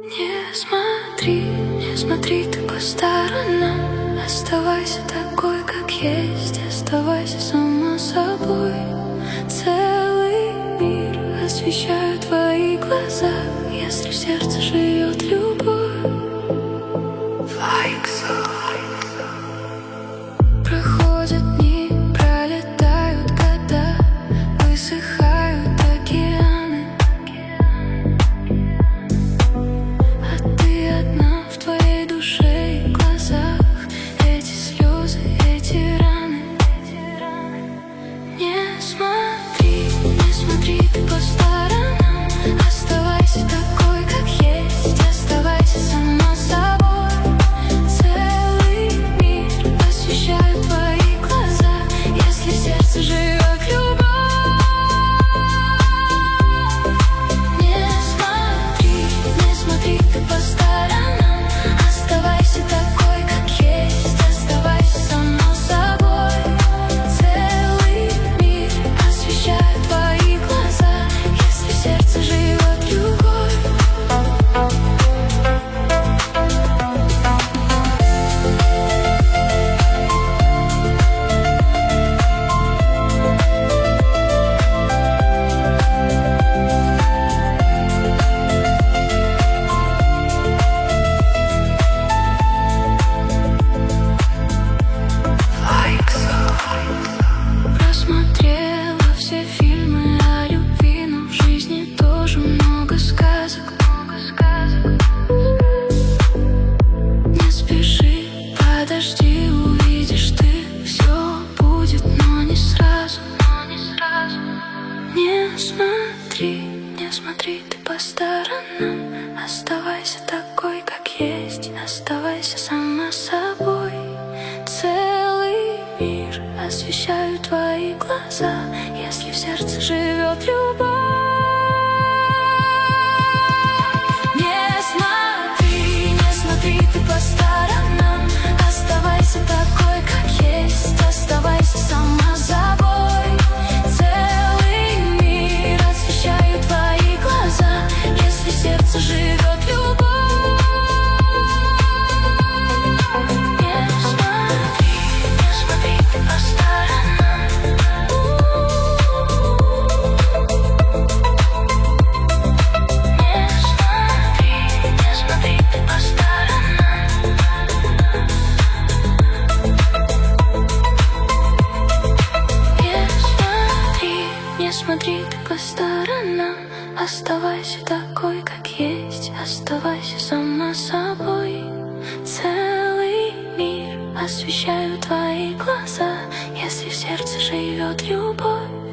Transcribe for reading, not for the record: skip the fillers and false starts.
Не смотри, не смотри ты по сторонам. Оставайся такой, как есть. Оставайся сама собой. Целый мир освещают твои глаза, если в сердце живет любовь. Проходят дни, пролетают года, высыхают океаны, а ты одна в твоей душе и глазах. Эти слезы, эти раны. Не смотри ты по сторонам. Оставайся такой, как есть. Оставайся сама собой. Целый мир освещают твои глаза, если в сердце живет любовь. Не смотри ты по сторонам. Оставайся такой, как есть. Оставайся сама собой. Целый мир освещают твои глаза, если в сердце живет любовь. Просмотрела все фильмы о любви, но в жизни тоже много сказок. Не спеши, подожди, увидишь ты. Все будет, но не сразу. Не смотри ты по сторонам. Оставайся такой, как есть. Оставайся сама собой. Целый мир освещают твои глаза, если в сердце живет любовь. Не смотри ты по сторонам. Оставайся такой, как есть. Оставайся сама собой. Целый мир освещают твои глаза, если в сердце живет любовь. Не смотри ты по сторонам. Не смотри ты по сторонам. Не смотри ты по сторонам. Оставайся такой, как есть. Оставайся сама собой. Целый мир освещают твои глаза, если в сердце живет любовь.